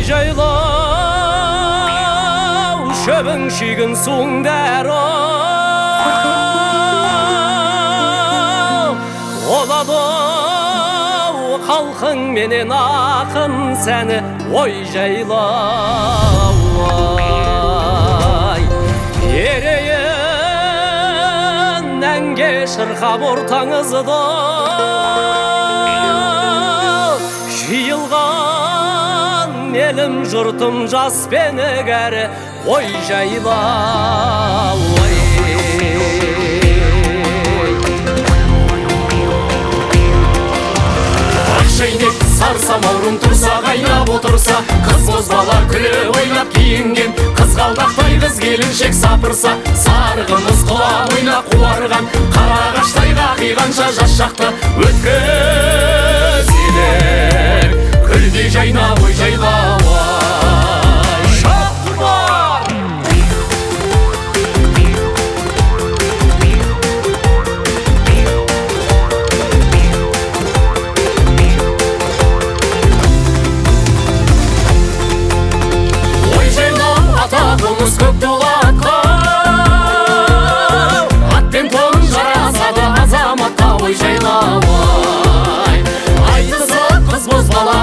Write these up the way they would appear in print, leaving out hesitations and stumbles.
жайлау шөбің шүйгін суың дәрі олады халқың менен ақын сәні ой жайлау ерейін әнге шырқап ортаңызды жиылған елім жұртым жас пені кәрі ой жайлау Ақшайнек сарсамаурын тұрса қайнап отырса қыз бозбала күле ойнап киінген қызғалдақтай қыз келіншек сапырса сарғымыз құлап ойнап қуарған қарағаштай қақиғанша жас шақты өткізелік күлдей жайнап ой жайлау көп толатқа атпен тон жарасады азаматқа ой жайлау айтысып қыз бозбала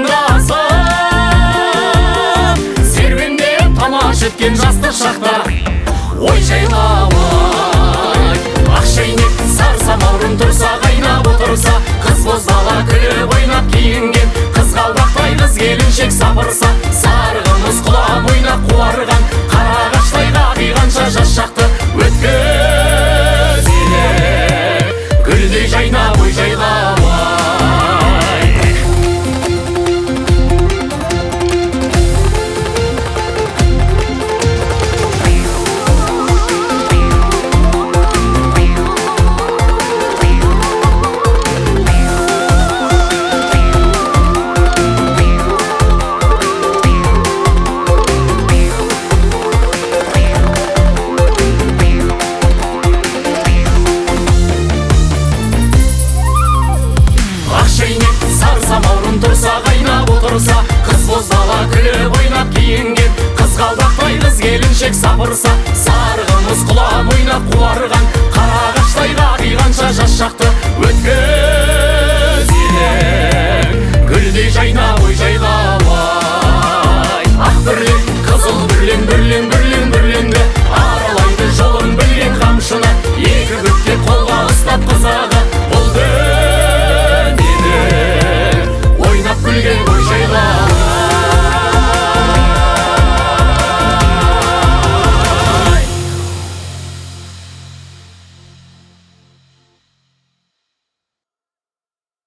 қарындасып серуендеп тамаш еткен жастық шақта ой жайлау ақшайнек сарсамаурын тұрса қайнап отырса қыз бозбала күліп ойнап киінген қызғалдақтай қыз келіншек сапырса сарғымыз құлап ойнап қуарған қарағаштай қақиғанша жас шақты өткізелік гүлдей жайнап ой жайлау сарсамаурын тұрса қайнап отырса қыз бозбала күліп ойнап киінген қызғалдақтай қыз келіншек сапырса сарғымыз құлап ойнап қуарған